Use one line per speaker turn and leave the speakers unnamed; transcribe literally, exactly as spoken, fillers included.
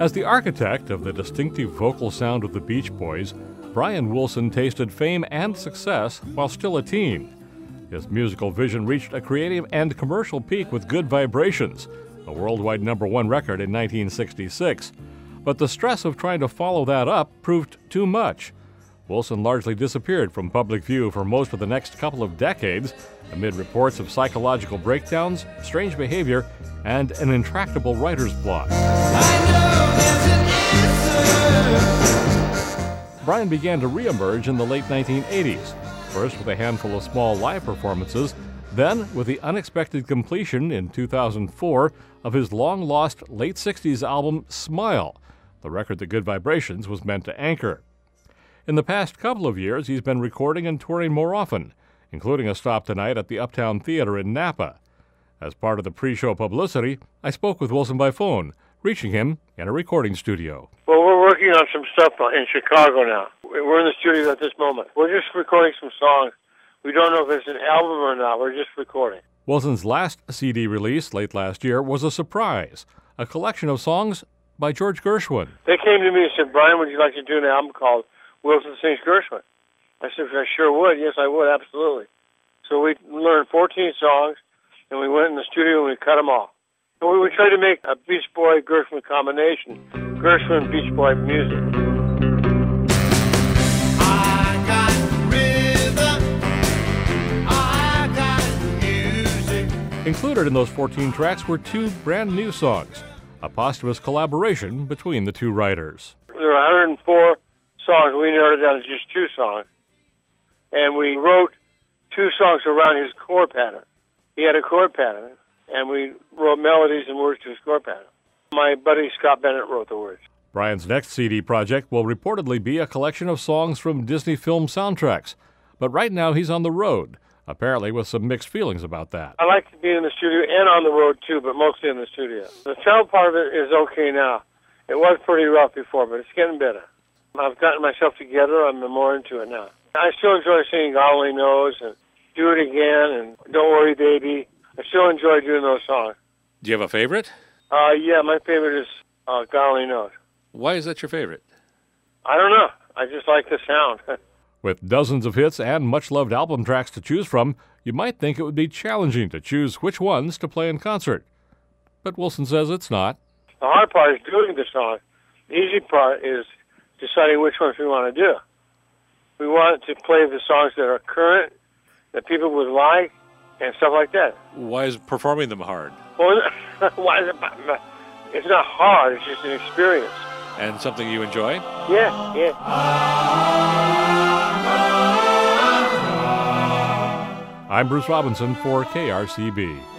As the architect of the distinctive vocal sound of the Beach Boys, Brian Wilson tasted fame and success while still a teen. His musical vision reached a creative and commercial peak with Good Vibrations, a worldwide number one record in nineteen sixty-six. But the stress of trying to follow that up proved too much. Wilson largely disappeared from public view for most of the next couple of decades, amid reports of psychological breakdowns, strange behavior, and an intractable writer's block. Brian began to reemerge in the late nineteen eighties, first with a handful of small live performances, then with the unexpected completion in two thousand four of his long-lost late sixties album Smile, the record that Good Vibrations was meant to anchor. In the past couple of years, he's been recording and touring more often, including a stop tonight at the Uptown Theater in Napa. As part of the pre-show publicity, I spoke with Wilson by phone, reaching him in a recording studio.
Well, we're working on some stuff in Chicago now. We're in the studio at this moment. We're just recording some songs. We don't know if it's an album or not. We're just recording.
Wilson's last C D release late last year was a surprise, a collection of songs by George Gershwin.
They came to me and said, Brian, would you like to do an album called Wilson Sings Gershwin? I said, I sure would. Yes, I would, absolutely. So we learned fourteen songs, and we went in the studio and we cut them all. And we, we tried to make a Beach Boy Gershwin combination, Gershwin Beach Boy music.
I got rhythm, I got music.
Included in those fourteen tracks were two brand new songs, a posthumous collaboration between the two writers.
There were one hundred four songs. We narrowed it down to just two songs. And we wrote two songs around his chord pattern. He had a chord pattern, and we wrote melodies and words to his chord pattern. My buddy Scott Bennett wrote the words.
Brian's next C D project will reportedly be a collection of songs from Disney film soundtracks. But right now he's on the road, apparently with some mixed feelings about that.
I like to be in the studio and on the road too, but mostly in the studio. The sound part of it is okay now. It was pretty rough before, but it's getting better. I've gotten myself together. I'm more into it now. I still enjoy singing God Only Knows and Do It Again and Don't Worry Baby. I still enjoy doing those songs.
Do you have a favorite?
Uh, yeah, my favorite is uh, God Only Knows.
Why is that your favorite?
I don't know. I just like the sound.
With dozens of hits and much-loved album tracks to choose from, you might think it would be challenging to choose which ones to play in concert. But Wilson says it's not.
The hard part is doing the song. The easy part is deciding which ones we want to do. We want to play the songs that are current, that people would like, and stuff like that.
Why is performing them hard?
Well, why is it? It's not hard. It's just an experience.
And something you enjoy?
Yeah, yeah.
I'm Bruce Robinson for K R C B.